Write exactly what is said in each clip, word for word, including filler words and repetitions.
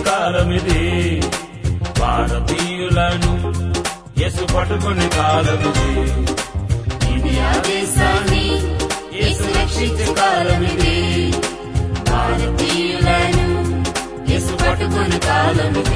కాలమిది, భారతీయులను యేసు పట్టుకునే కాలమిది. ఇండియా దేశాన్ని యేసు రక్షించే కాలమిది, భారతీయులను యేసు పట్టుకునే కాలమిది.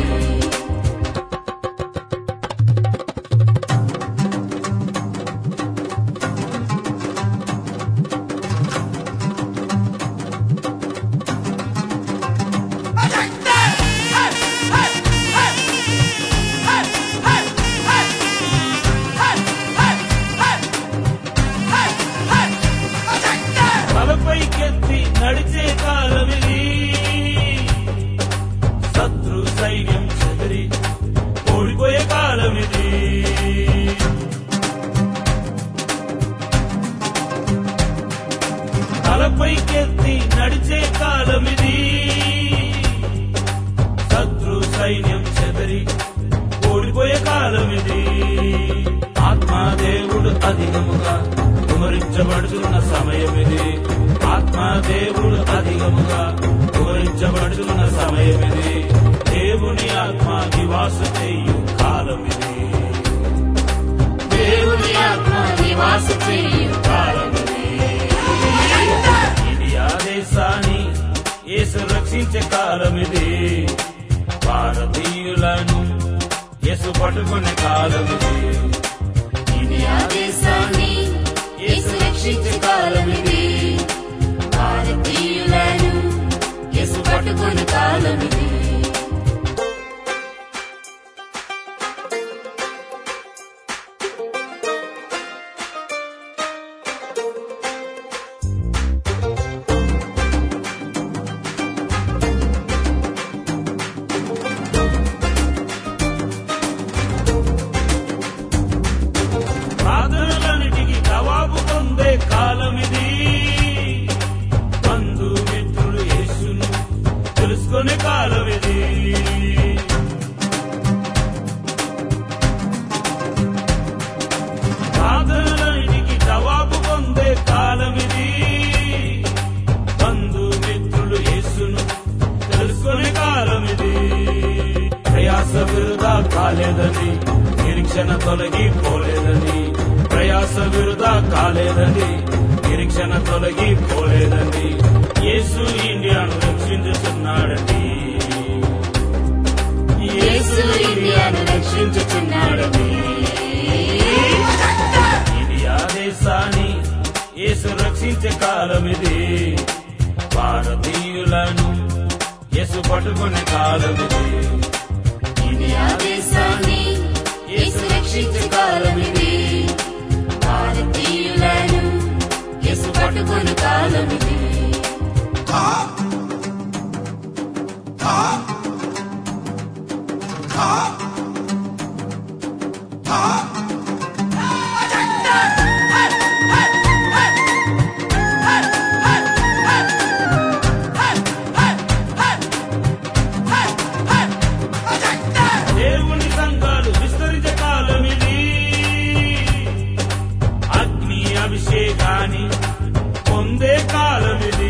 తలపైకెత్తి నడిచే కాలమిది, శత్రు సైన్యం చెదిరి ఓడిపోయే కాలమిది. తలపైకెత్తి నడిచే కాలమిది, శత్రు సైన్యం చెదిరి ఓడిపోయే కాలమిది. ఆత్మదేవుడు అధికముగా కుమరించబడుతున్న సమయమిది, ఆత్మదేవుడు అధికముగా కుమరించబడుతున్న సమయమిది. దేవుని ఆత్మ నివాస చేయు కాలమిది, దేవుని ఆత్మ నివాస చేయు కాలమిది. ఇండియా దేశాన్ని యేసు రక్షించే కాలమిది, భారతీయులను యేసు పట్టుకునే కాలమిది. ఇండియా దేశాన్ని యేసు రక్షించే కాలమిది, భారతీయులను యేసు పట్టుకునే కాలమిది. ప్రార్థనలన్నిటికీ జవాబు పొందే కాలమిది, బంధుమిత్రులు యేసును తెలుసుకునే కాలమిది. ప్రార్థనలన్నిటికీ జవాబు పొందే కాలమిది, బంధుమిత్రులు యేసును తెలుసుకునే కాలమిది. ప్రయాస వృధా కాలేదని, నిరీక్షణ తొలగిపోలేదని, ప్రయాస వృధా కాలేదని, నిరీక్షణ తొలగిపోలేదని. యేసు ఇండియాను రక్షించుచున్నాడని, యేసు ఇండియాను రక్షించుచున్నాడని. ఇండియా దేశాన్ని యేసు రక్షించే కాలమిది, భారతీయులను యేసు పట్టుకునే కాలమిది. ఇండియా దేశాన్ని యేసు రక్షించే కాలమిది, భారతీయులను యేసు పట్టుకునే కాలమిది. దేవుని సంఘాలు విస్తరించే కాలమిది, అగ్ని అభిషేకాన్ని పొందే కాలమిది.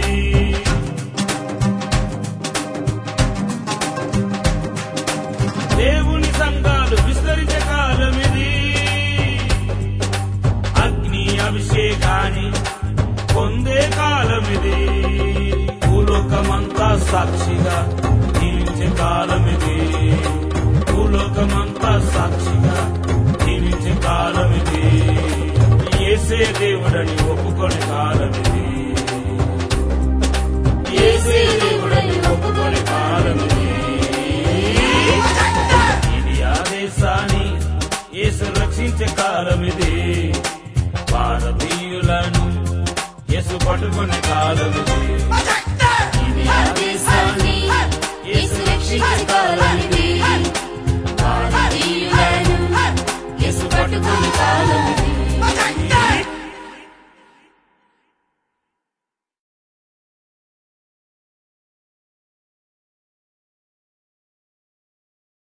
దేవుని సంఘాలు విస్తరించే కాలమిది, అగ్ని అభిషేకాన్ని పొందే కాలమిది. భూలోకమంతా సాక్షిగా జీవించే కాలమిది, భూలోకమంతా సాక్షిగా జీవించే కాలమిది. యేసే దేవుడని ఒప్పుకొనే కాలమిది, యేసే దేవుడని ఒప్పుకొనే కాలమిది. ఇండియా దేశాన్ని యేసు రక్షించే కాలమిది, భారతీయులను యేసు పట్టుకునే కాలమిది.